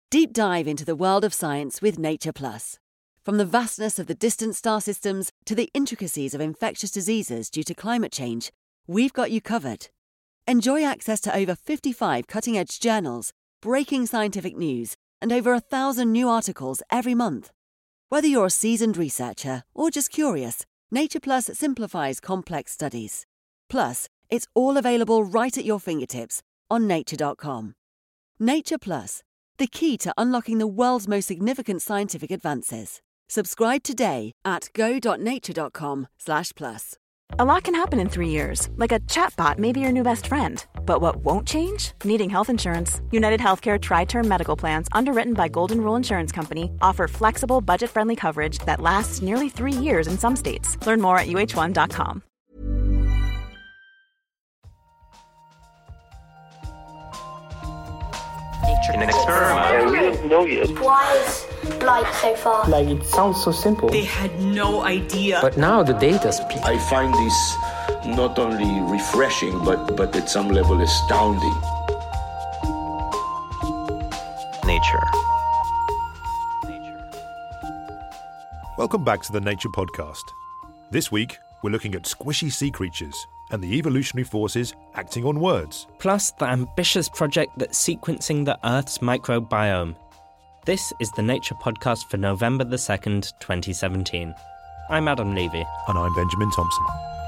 Deep dive into the world of science with Nature Plus. From the vastness of the distant star systems to the intricacies of infectious diseases due to climate change, we've got you covered. Enjoy access to over 55 cutting-edge journals, breaking scientific news, and over 1,000 new articles every month. Whether you're a seasoned researcher or just curious, Nature Plus simplifies complex studies. Plus, it's all available right at your fingertips on nature.com. Nature Plus, the key to unlocking the world's most significant scientific advances. Subscribe today at go.nature.com/plus. A lot can happen in 3 years, like a chatbot may be your new best friend. But what won't change? Needing health insurance. United Healthcare Tri-Term Medical Plans, underwritten by Golden Rule Insurance Company, offer flexible, budget-friendly coverage that lasts nearly 3 years in some states. Learn more at uh1.com. In an experiment. We don't know yet. Why is light so far? Like, it sounds so simple. They had no idea. But now the data speaks. I find this not only refreshing, but at some level astounding. Nature. Welcome back to the Nature Podcast. This week, we're looking at squishy sea creatures and the evolutionary forces acting on words. Plus the ambitious project that's sequencing the Earth's microbiome. This is the Nature Podcast for November the 2nd, 2017. I'm Adam Levy. And I'm Benjamin Thompson.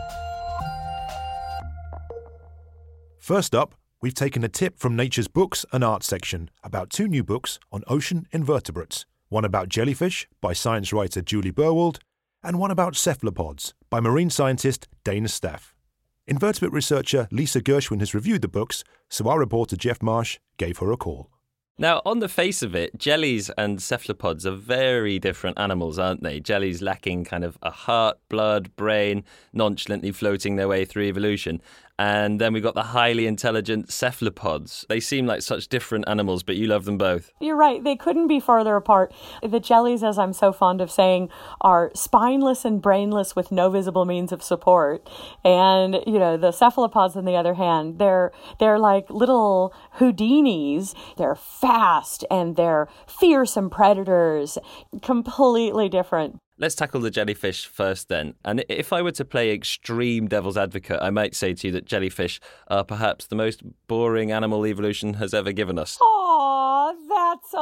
First up, we've taken a tip from Nature's Books and Art section about 2 new books on ocean invertebrates. One about jellyfish by science writer Julie Burwald, and one about cephalopods by marine scientist Dana Steff. Invertebrate researcher Lisa Gershwin has reviewed the books, so our reporter Jeff Marsh gave her a call. Now, on the face of it, jellies and cephalopods are very different animals, aren't they? Jellies lacking kind of a heart, blood, brain, nonchalantly floating their way through evolution. And then we've got the highly intelligent cephalopods. They seem like such different animals, but you love them both. You're right. They couldn't be farther apart. The jellies, as I'm so fond of saying, are spineless and brainless with no visible means of support. And, the cephalopods, on the other hand, they're like little Houdinis. They're fast and they're fearsome predators. Completely different. Let's tackle the jellyfish first then. And if I were to play extreme devil's advocate, I might say to you that jellyfish are perhaps the most boring animal evolution has ever given us. Aw, that's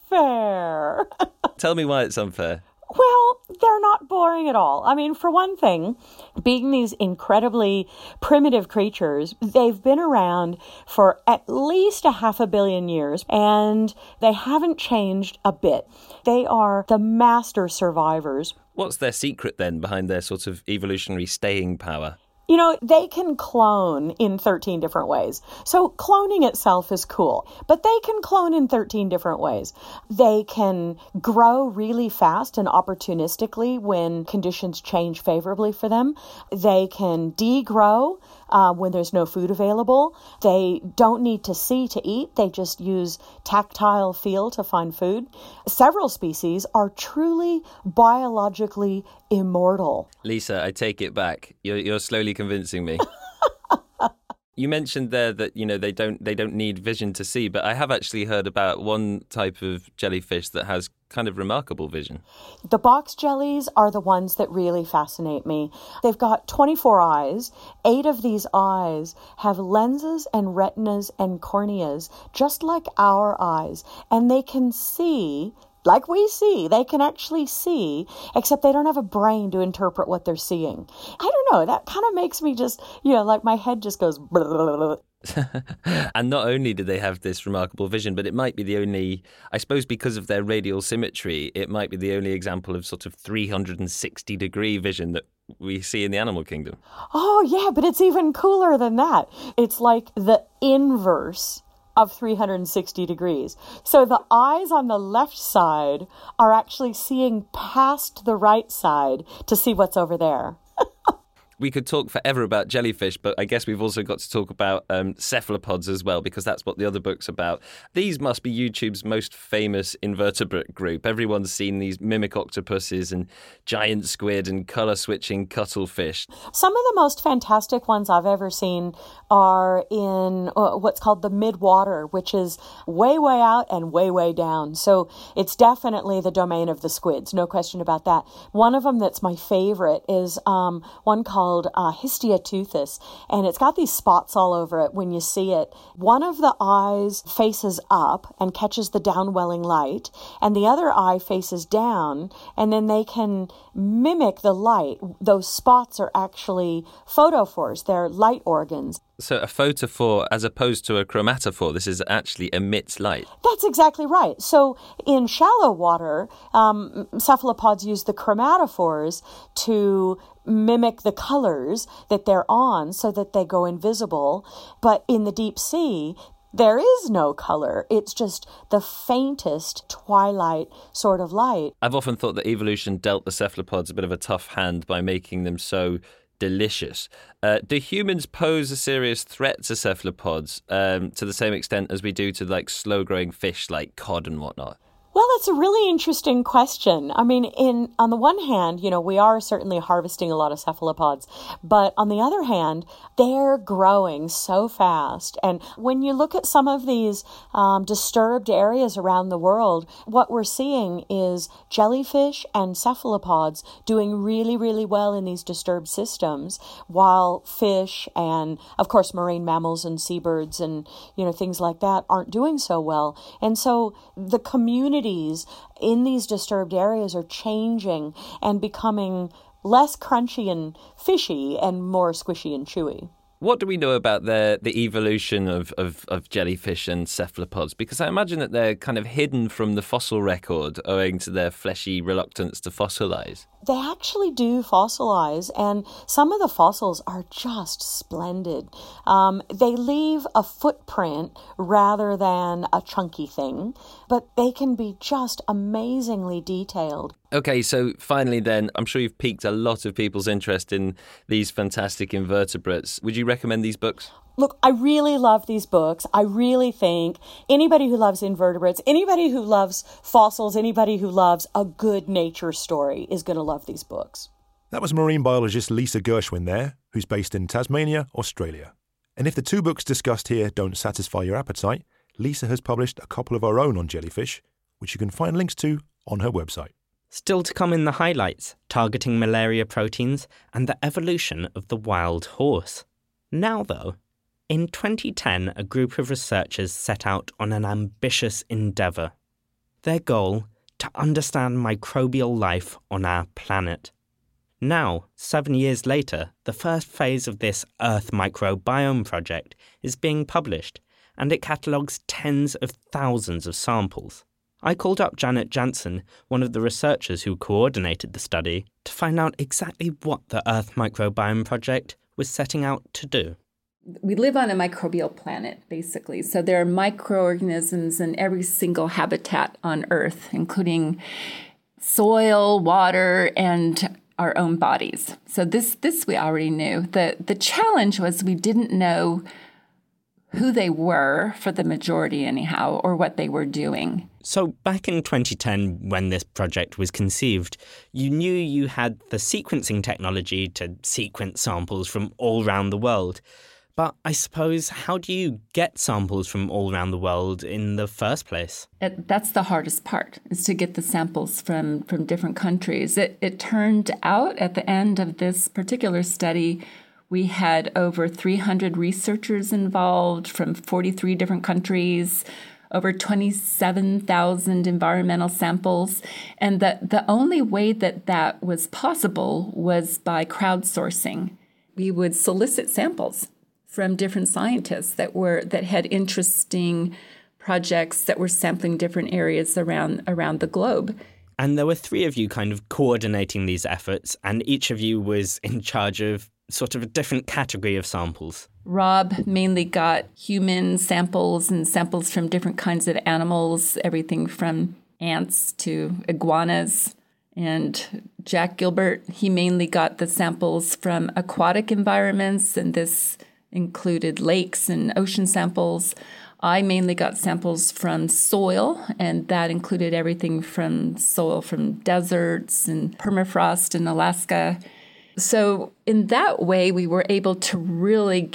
unfair. Tell me why it's unfair. Well, they're not boring at all. I mean, for one thing, being these incredibly primitive creatures, they've been around for at least 500 million years, and they haven't changed a bit. They are the master survivors. What's their secret then behind their sort of evolutionary staying power? They can clone in 13 different ways. So cloning itself is cool, but they can clone in 13 different ways. They can grow really fast and opportunistically when conditions change favorably for them. They can degrow when there's no food available. They don't need to see to eat. They just use tactile feel to find food. Several species are truly biologically immortal. Lisa, I take it back. You're slowly convincing me. You mentioned there that, they don't need vision to see, but I have actually heard about one type of jellyfish that has kind of remarkable vision. The box jellies are the ones that really fascinate me. They've got 24 eyes. 8 of these eyes have lenses and retinas and corneas, just like our eyes, and they can see like we see. They can actually see, except they don't have a brain to interpret what they're seeing. I don't know. That kind of makes me just, like my head just goes blah, blah, blah, blah. And not only do they have this remarkable vision, but it might be the only, I suppose because of their radial symmetry, it might be the only example of sort of 360-degree vision that we see in the animal kingdom. Oh, yeah, but it's even cooler than that. It's like the inverse of 360 degrees. So the eyes on the left side are actually seeing past the right side to see what's over there. We could talk forever about jellyfish, but I guess we've also got to talk about cephalopods as well, because that's what the other book's about. These must be YouTube's most famous invertebrate group. Everyone's seen these mimic octopuses and giant squid and colour-switching cuttlefish. Some of the most fantastic ones I've ever seen are in what's called the midwater, which is way, way out and way, way down. So it's definitely the domain of the squids, no question about that. One of them that's my favorite is one called Histioteuthis, and it's got these spots all over it when you see it. One of the eyes faces up and catches the downwelling light, and the other eye faces down, and then they can mimic the light. Those spots are actually photophores. They're light organs. So a photophore as opposed to a chromatophore, this is actually emits light. That's exactly right. So in shallow water, cephalopods use the chromatophores to mimic the colors that they're on so that they go invisible. But in the deep sea, there is no color. It's just the faintest twilight sort of light. I've often thought that evolution dealt the cephalopods a bit of a tough hand by making them so delicious. Do humans pose a serious threat to cephalopods to the same extent as we do to like slow-growing fish like cod and whatnot? Well, that's a really interesting question. I mean, on the one hand, we are certainly harvesting a lot of cephalopods, but on the other hand, they're growing so fast. And when you look at some of these disturbed areas around the world, what we're seeing is jellyfish and cephalopods doing really, really well in these disturbed systems, while fish and, of course, marine mammals and seabirds and, things like that aren't doing so well. And so the community in these disturbed areas are changing and becoming less crunchy and fishy and more squishy and chewy. What do we know about the evolution of jellyfish and cephalopods? Because I imagine that they're kind of hidden from the fossil record owing to their fleshy reluctance to fossilize. They actually do fossilize, and some of the fossils are just splendid. They leave a footprint rather than a chunky thing, but they can be just amazingly detailed. Okay, so finally then, I'm sure you've piqued a lot of people's interest in these fantastic invertebrates. Would you recommend these books? Look, I really love these books. I really think anybody who loves invertebrates, anybody who loves fossils, anybody who loves a good nature story is going to love these books. That was marine biologist Lisa Gershwin there, who's based in Tasmania, Australia. And if the two books discussed here don't satisfy your appetite, Lisa has published a couple of her own on jellyfish, which you can find links to on her website. Still to come in the highlights, targeting malaria proteins and the evolution of the wild horse. Now though, in 2010, a group of researchers set out on an ambitious endeavour. Their goal, to understand microbial life on our planet. Now, 7 years later, the first phase of this Earth Microbiome project is being published, and it catalogues tens of thousands of samples. I called up Janet Jansen, one of the researchers who coordinated the study, to find out exactly what the Earth Microbiome project was setting out to do. We live on a microbial planet, basically. So there are microorganisms in every single habitat on Earth, including soil, water, and our own bodies. So this we already knew. The challenge was we didn't know who they were, for the majority anyhow, or what they were doing. So back in 2010, when this project was conceived, you knew you had the sequencing technology to sequence samples from all around the world. But I suppose, how do you get samples from all around the world in the first place? That's the hardest part, is to get the samples from different countries. It turned out at the end of this particular study, we had over 300 researchers involved from 43 different countries, over 27,000 environmental samples. And the only way that was possible was by crowdsourcing. We would solicit samples from different scientists that had interesting projects that were sampling different areas around the globe. And there were three of you kind of coordinating these efforts, and each of you was in charge of sort of a different category of samples. Rob mainly got human samples and samples from different kinds of animals, everything from ants to iguanas. And Jack Gilbert, he mainly got the samples from aquatic environments, and this included lakes and ocean samples. I mainly got samples from soil, and that included everything from soil from deserts and permafrost in Alaska. So in that way, we were able to really get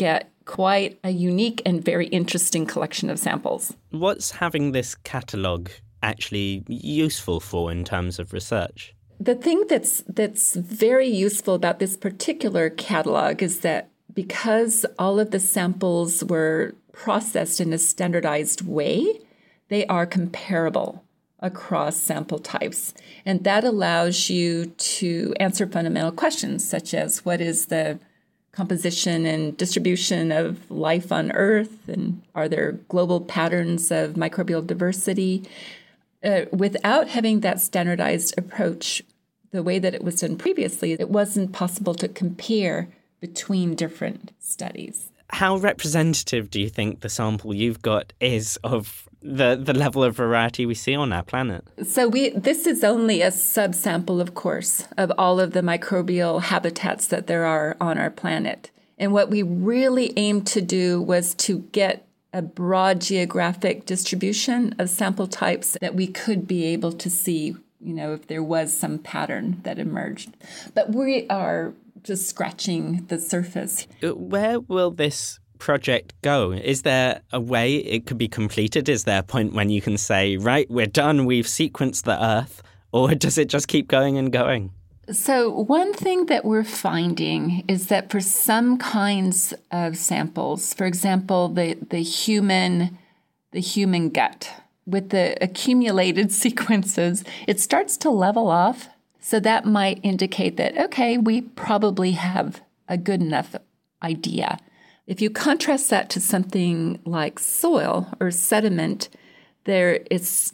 quite a unique and very interesting collection of samples. What's having this catalogue actually useful for in terms of research? The thing that's very useful about this particular catalog is that because all of the samples were processed in a standardized way, they are comparable across sample types. And that allows you to answer fundamental questions such as what is the composition and distribution of life on Earth, and are there global patterns of microbial diversity? Without having that standardized approach, the way that it was done previously, it wasn't possible to compare between different studies. How representative do you think the sample you've got is of the level of variety we see on our planet? So this is only a subsample, of course, of all of the microbial habitats that there are on our planet. And what we really aimed to do was to get a broad geographic distribution of sample types that we could be able to see, if there was some pattern that emerged. But we are just scratching the surface. Where will this project go? Is there a way it could be completed? Is there a point when you can say, right, we're done, we've sequenced the Earth? Or does it just keep going and going? So one thing that we're finding is that for some kinds of samples, for example, the human gut, with the accumulated sequences, it starts to level off. So that might indicate that, okay, we probably have a good enough idea. If you contrast that to something like soil or sediment, there's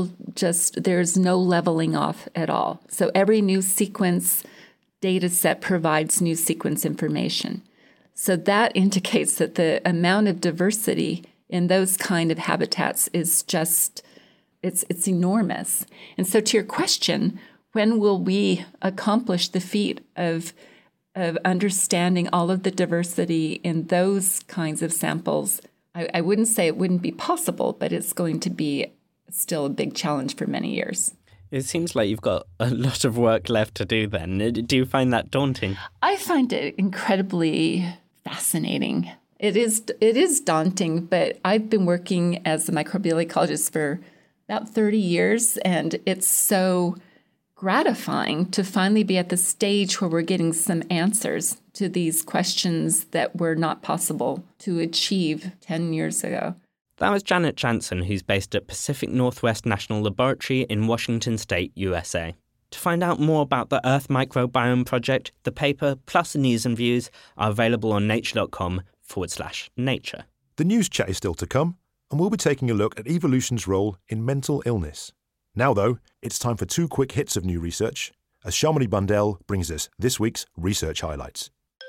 no leveling off at all. So every new sequence data set provides new sequence information. So that indicates that the amount of diversity in those kind of habitats is just, it's enormous. And so to your question, when will we accomplish the feat of understanding all of the diversity in those kinds of samples? I wouldn't say it wouldn't be possible, but it's going to be still a big challenge for many years. It seems like you've got a lot of work left to do then. Do you find that daunting? I find it incredibly fascinating. It is daunting, but I've been working as a microbial ecologist for about 30 years, and it's so gratifying to finally be at the stage where we're getting some answers to these questions that were not possible to achieve 10 years ago. That was Janet Jansen, who's based at Pacific Northwest National Laboratory in Washington State, USA. To find out more about the Earth Microbiome Project, the paper, plus news and views are available on nature.com/nature. The news chat is still to come, and we'll be taking a look at evolution's role in mental illness. Now, though, it's time for 2 quick hits of new research, as Shamini Bundell brings us this week's research highlights.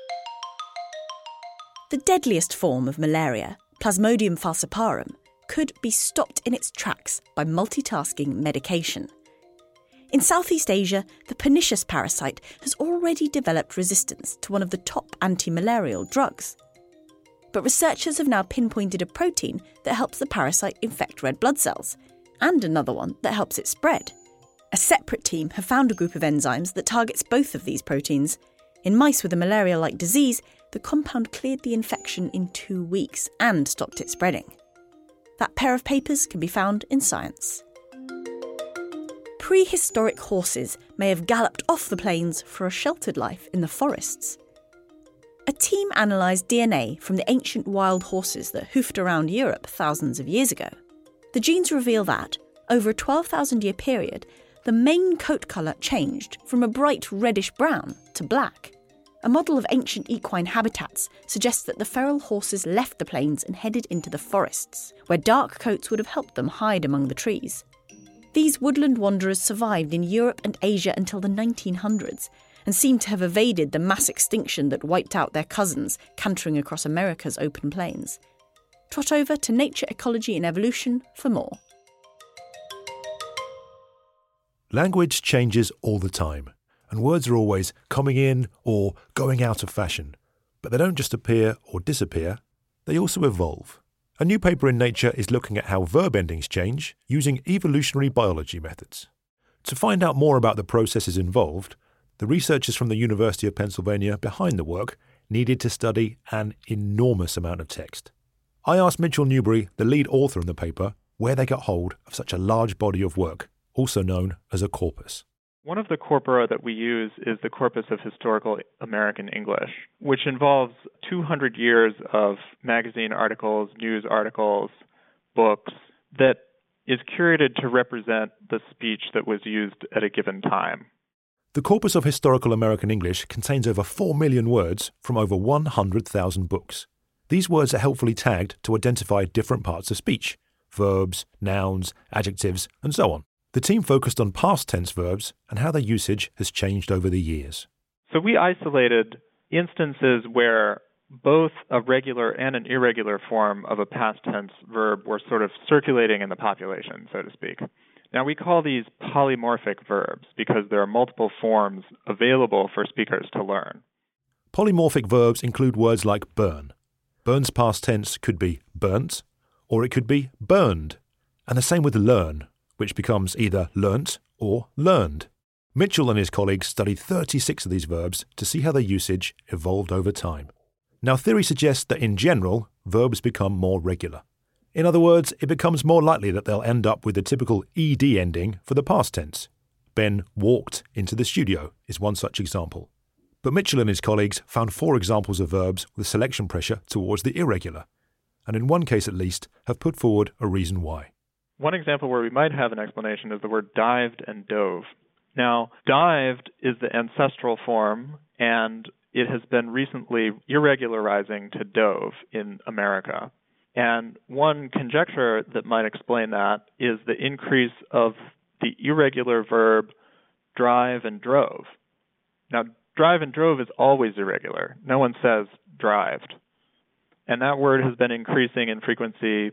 The deadliest form of malaria, Plasmodium falciparum, could be stopped in its tracks by multitasking medication. In Southeast Asia, the pernicious parasite has already developed resistance to one of the top anti-malarial drugs. But researchers have now pinpointed a protein that helps the parasite infect red blood cells, and another one that helps it spread. A separate team have found a group of enzymes that targets both of these proteins. In mice with a malaria-like disease, the compound cleared the infection in 2 weeks and stopped it spreading. That pair of papers can be found in Science. Prehistoric horses may have galloped off the plains for a sheltered life in the forests. A team analysed DNA from the ancient wild horses that hoofed around Europe thousands of years ago. The genes reveal that, over a 12,000-year period, the main coat colour changed from a bright reddish-brown to black. A model of ancient equine habitats suggests that the feral horses left the plains and headed into the forests, where dark coats would have helped them hide among the trees. These woodland wanderers survived in Europe and Asia until the 1900s and seem to have evaded the mass extinction that wiped out their cousins cantering across America's open plains. Trot over to Nature, Ecology and Evolution for more. Language changes all the time, and words are always coming in or going out of fashion. But they don't just appear or disappear, they also evolve. A new paper in Nature is looking at how verb endings change using evolutionary biology methods. To find out more about the processes involved, the researchers from the University of Pennsylvania behind the work needed to study an enormous amount of text. I asked Mitchell Newbury, the lead author in the paper, where they got hold of such a large body of work, also known as a corpus. One of the corpora that we use is the Corpus of Historical American English, which involves 200 years of magazine articles, news articles, books, that is curated to represent the speech that was used at a given time. The Corpus of Historical American English contains over 4 million words from over 100,000 books. These words are helpfully tagged to identify different parts of speech: verbs, nouns, adjectives, and so on. The team focused on past tense verbs and how their usage has changed over the years. So we isolated instances where both a regular and an irregular form of a past tense verb were sort of circulating in the population, so to speak. Now, we call these polymorphic verbs because there are multiple forms available for speakers to learn. Polymorphic verbs include words like burn. Burn's past tense could be burnt, or it could be burned. And the same with learn, which becomes either learnt or learned. Mitchell and his colleagues studied 36 of these verbs to see how their usage evolved over time. Now, theory suggests that in general, verbs become more regular. In other words, it becomes more likely that they'll end up with the typical ed ending for the past tense. Ben walked into the studio is one such example. But Mitchell and his colleagues found 4 examples of verbs with selection pressure towards the irregular, and in one case at least have put forward a reason why. One example where we might have an explanation is the word dived and dove. Now, dived is the ancestral form, and it has been recently irregularizing to dove in America. And one conjecture that might explain that is the increase of the irregular verb drive and drove. Now, drive and drove is always irregular. No one says drived. And that word has been increasing in frequency,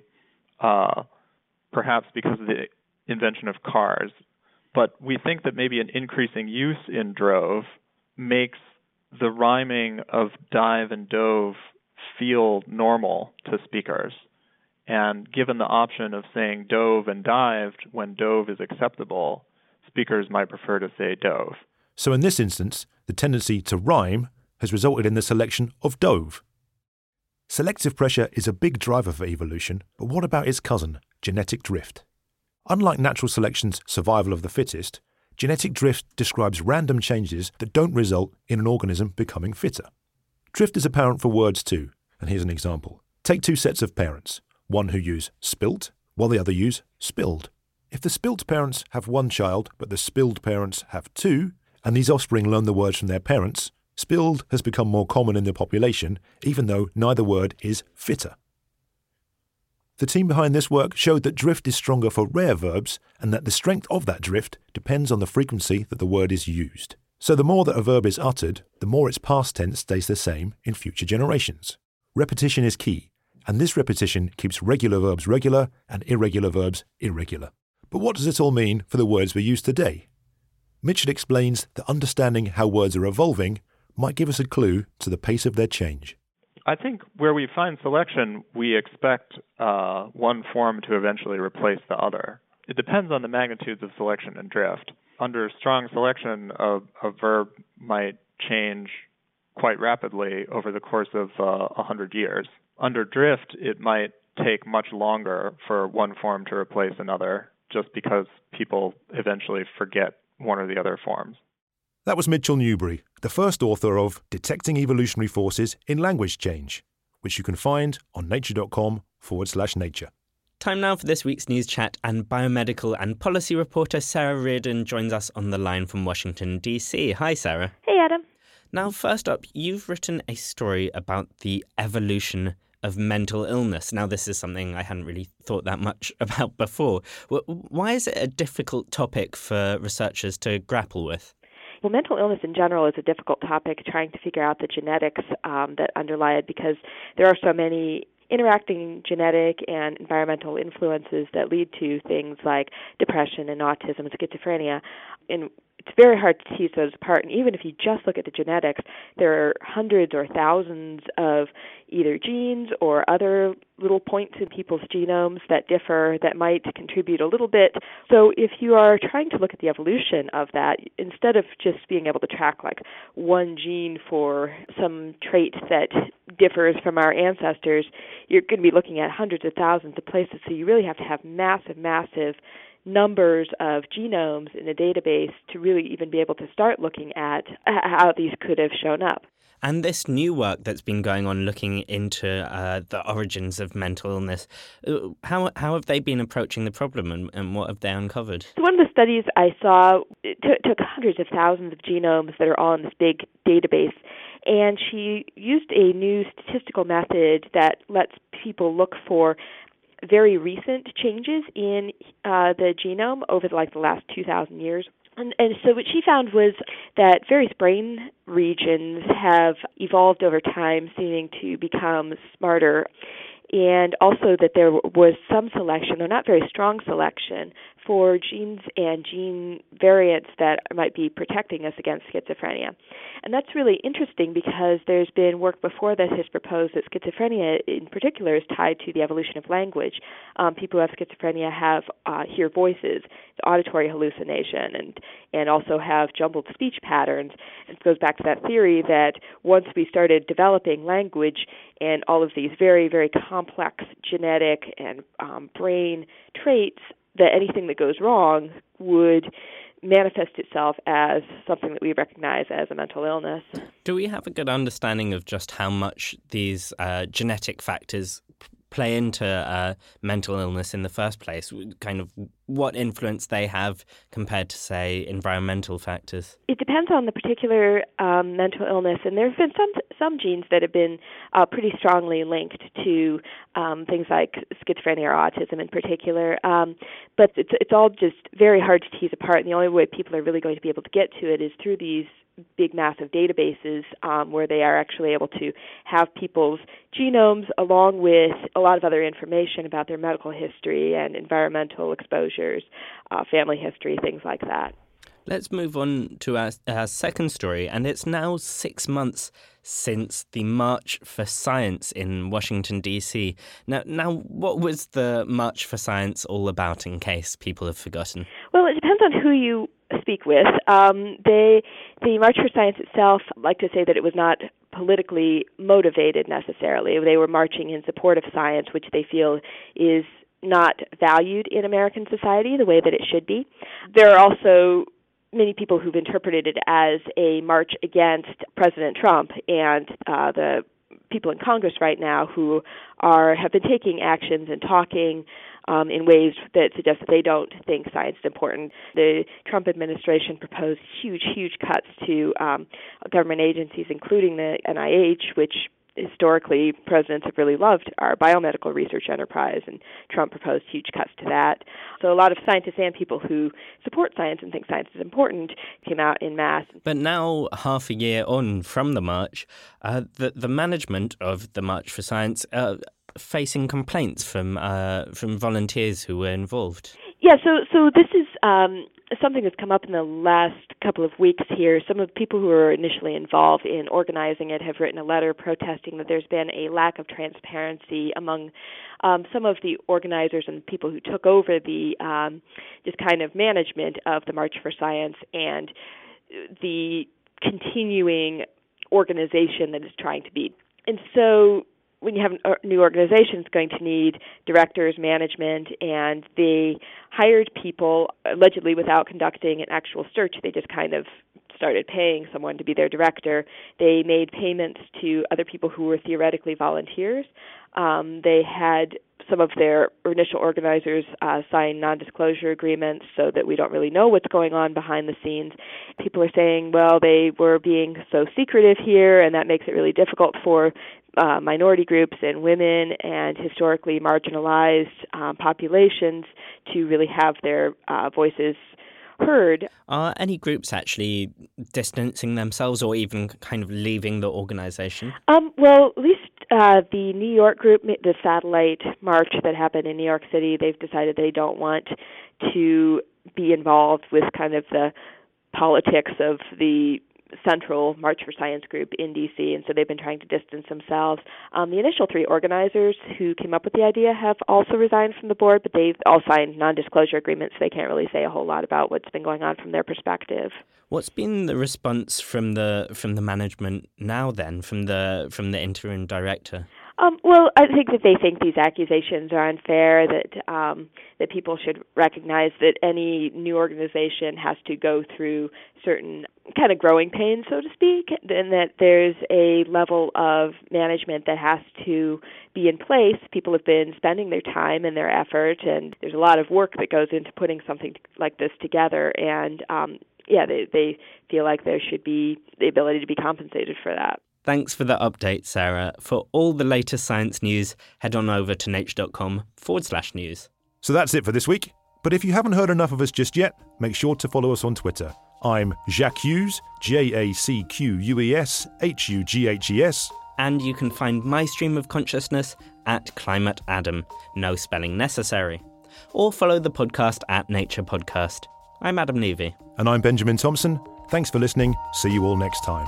perhaps because of the invention of cars. But we think that maybe an increasing use in drove makes the rhyming of dive and dove feel normal to speakers. And given the option of saying dove and dived when dove is acceptable, speakers might prefer to say dove. So in this instance, the tendency to rhyme has resulted in the selection of dove. Selective pressure is a big driver for evolution, but what about its cousin, genetic drift? Unlike natural selection's survival of the fittest, genetic drift describes random changes that don't result in an organism becoming fitter. Drift is apparent for words too, and here's an example. Take 2 sets of parents, one who use spilt, while the other use spilled. If the spilt parents have 1 child, but the spilled parents have 2, and these offspring learn the words from their parents, spilled has become more common in the population, even though neither word is fitter. The team behind this work showed that drift is stronger for rare verbs and that the strength of that drift depends on the frequency that the word is used. So the more that a verb is uttered, the more its past tense stays the same in future generations. Repetition is key, and this repetition keeps regular verbs regular and irregular verbs irregular. But what does it all mean for the words we use today? Mitchell explains that understanding how words are evolving might give us a clue to the pace of their change. I think where we find selection, we expect one form to eventually replace the other. It depends on the magnitudes of selection and drift. Under strong selection, a verb might change quite rapidly over the course of 100 years. Under drift, it might take much longer for one form to replace another, just because people eventually forget one or the other forms. That was Mitchell Newbury, the first author of Detecting Evolutionary Forces in Language Change, which you can find on nature.com/nature. Time now for this week's news chat, and biomedical and policy reporter Sarah Reardon joins us on the line from Washington, D.C. Hi, Sarah. Hey, Adam. Now, first up, you've written a story about the evolution of mental illness. Now, this is something I hadn't really thought that much about before. Why is it a difficult topic for researchers to grapple with? Well, mental illness in general is a difficult topic, trying to figure out the genetics that underlie it, because there are so many interacting genetic and environmental influences that lead to things like depression and autism and schizophrenia. And it's very hard to tease those apart. And even if you just look at the genetics, there are hundreds or thousands of either genes or other little points in people's genomes that differ that might contribute a little bit. So if you are trying to look at the evolution of that, instead of just being able to track like one gene for some trait that differs from our ancestors, you're going to be looking at hundreds of thousands of places. So you really have to have massive numbers of genomes in a database to really even be able to start looking at how these could have shown up. And this new work that's been going on looking into the origins of mental illness, how have they been approaching the problem and what have they uncovered? So one of the studies I saw took hundreds of thousands of genomes that are all in this big database, and she used a new statistical method that lets people look for very recent changes in the genome over the last 2,000 years. And so what she found was that various brain regions have evolved over time, seeming to become smarter, and also that there was some selection, though not very strong selection, for genes and gene variants that might be protecting us against schizophrenia. And that's really interesting because there's been work before that has proposed that schizophrenia in particular is tied to the evolution of language. People who have schizophrenia hear voices, auditory hallucination, and also have jumbled speech patterns. It goes back to that theory that once we started developing language and all of these very, very complex genetic and brain traits, that anything that goes wrong would manifest itself as something that we recognize as a mental illness. Do we have a good understanding of just how much these genetic factors play into mental illness in the first place? Kind of what influence they have compared to, say, environmental factors? It depends on the particular mental illness, and there have been some genes that have been pretty strongly linked to things like schizophrenia or autism in particular. But it's all just very hard to tease apart, and the only way people are really going to be able to get to it is through these big, massive databases where they are actually able to have people's genomes along with a lot of other information about their medical history and environmental exposures, family history, things like that. Let's move on to our second story, and it's now 6 months since the March for Science in Washington, D.C. Now, what was the March for Science all about, in case people have forgotten? Well, it depends on who you speak with. The March for Science itself, I like to say that it was not politically motivated necessarily. They were marching in support of science, which they feel is not valued in American society the way that it should be. There are also many people who've interpreted it as a march against President Trump and the people in Congress right now who have been taking actions and talking in ways that suggest that they don't think science is important. The Trump administration proposed huge cuts to government agencies, including the NIH, which historically presidents have really loved our biomedical research enterprise, and Trump proposed huge cuts to that. So a lot of scientists and people who support science and think science is important came out in mass. But now, half a year on from the march, the management of the March for Science facing complaints from volunteers who were involved. Yeah, so this is something that's come up in the last couple of weeks here. Some of the people who were initially involved in organizing it have written a letter protesting that there's been a lack of transparency among some of the organizers and people who took over the just kind of management of the March for Science and the continuing organization that is trying to be. And so when you have a new organization, it's going to need directors, management, and they hired people allegedly without conducting an actual search. They just kind of started paying someone to be their director. They made payments to other people who were theoretically volunteers. They had some of their initial organizers sign non-disclosure agreements so that we don't really know what's going on behind the scenes. People are saying, well, they were being so secretive here, and that makes it really difficult for minority groups and women and historically marginalized populations to really have their voices heard. Are any groups actually distancing themselves or even kind of leaving the organization? Well, at least the New York group, the satellite march that happened in New York City, they've decided they don't want to be involved with kind of the politics of the central March for Science group in D.C., and so they've been trying to distance themselves. The initial 3 organizers who came up with the idea have also resigned from the board, but they've all signed non-disclosure agreements, so they can't really say a whole lot about what's been going on from their perspective. What's been the response from the management now then, from the interim director? Well, I think that they think these accusations are unfair, that people should recognize that any new organization has to go through certain kind of growing pains, so to speak, and that there's a level of management that has to be in place. People have been spending their time and their effort, and there's a lot of work that goes into putting something like this together, and they feel like there should be the ability to be compensated for that. Thanks for the update, Sarah. For all the latest science news, head on over to nature.com/news. So that's it for this week. But if you haven't heard enough of us just yet, make sure to follow us on Twitter. I'm Jacques Hughes, JACQUES HUGHES. And you can find my stream of consciousness at Climate Adam, no spelling necessary. Or follow the podcast at Nature Podcast. I'm Adam Levy. And I'm Benjamin Thompson. Thanks for listening. See you all next time.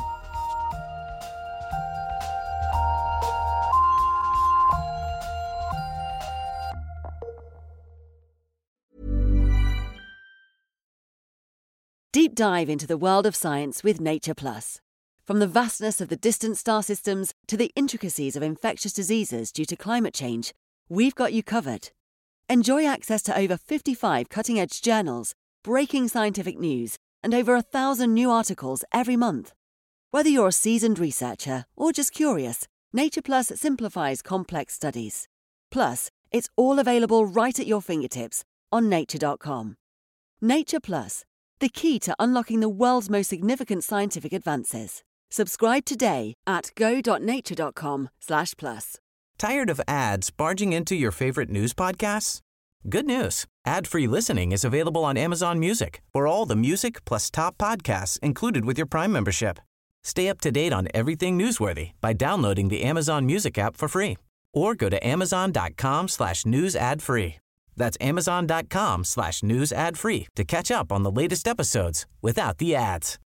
Deep dive into the world of science with Nature Plus. From the vastness of the distant star systems to the intricacies of infectious diseases due to climate change, we've got you covered. Enjoy access to over 55 cutting-edge journals, breaking scientific news, and over 1,000 new articles every month. Whether you're a seasoned researcher or just curious, Nature Plus simplifies complex studies. Plus, it's all available right at your fingertips on nature.com. Nature Plus, the key to unlocking the world's most significant scientific advances. Subscribe today at go.nature.com/plus. Tired of ads barging into your favorite news podcasts? Good news. Ad-free listening is available on Amazon Music for all the music plus top podcasts included with your Prime membership. Stay up to date on everything newsworthy by downloading the Amazon Music app for free or go to amazon.com/news ad free. That's amazon.com/news ad free to catch up on the latest episodes without the ads.